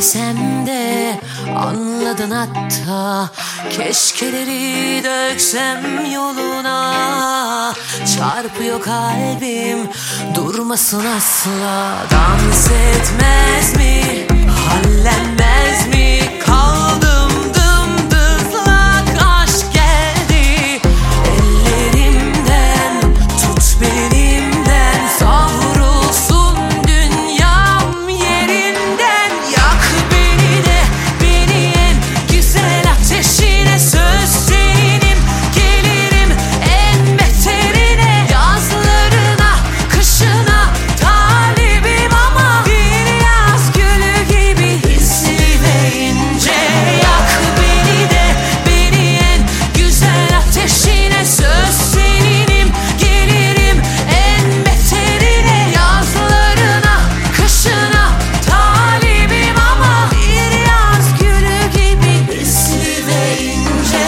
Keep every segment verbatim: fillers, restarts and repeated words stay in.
etmesem de anladın hatta. Keşkeleri döksem yoluna, çarpıyor kalbim durmasın asla. Dans etmez mi, hallenmez mi, kaldım dımdızlak. Aşk geldi ellerimden, tut benimden, savrulsun dünyam yerinden. Yak beni de beni en güzel ateşine, söz seninim gelirim en beterine. Yazlarına kışına talibim ama bir yaz gülü gibi hisli ve ince. Yak beni de beni en güzel ateşine, söz seninim gelirim en beterine. Yazlarına kışına talibim ama bir yaz gülü gibi hisli ve ince.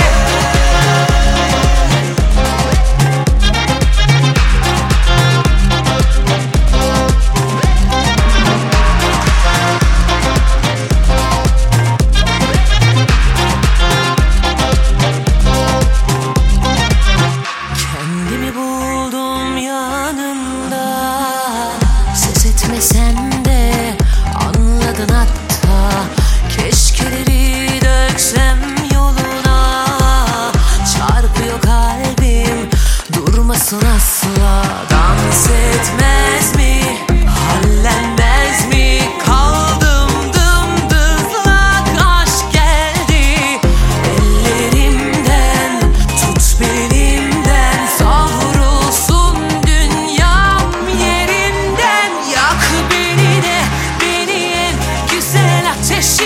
Kendimi buldum yanında, ses etmesen de anladın hatta. Keşkeleri döksem yoluna, çarpıyor kalbim durmasın asla. Dans etmez mi, hallenmez mi, kaldım dımdızlak. Aşk geldi ellerimden, tut benimden, savrulsun dünyam yerinden. Yak beni de beni en güzel ateşine,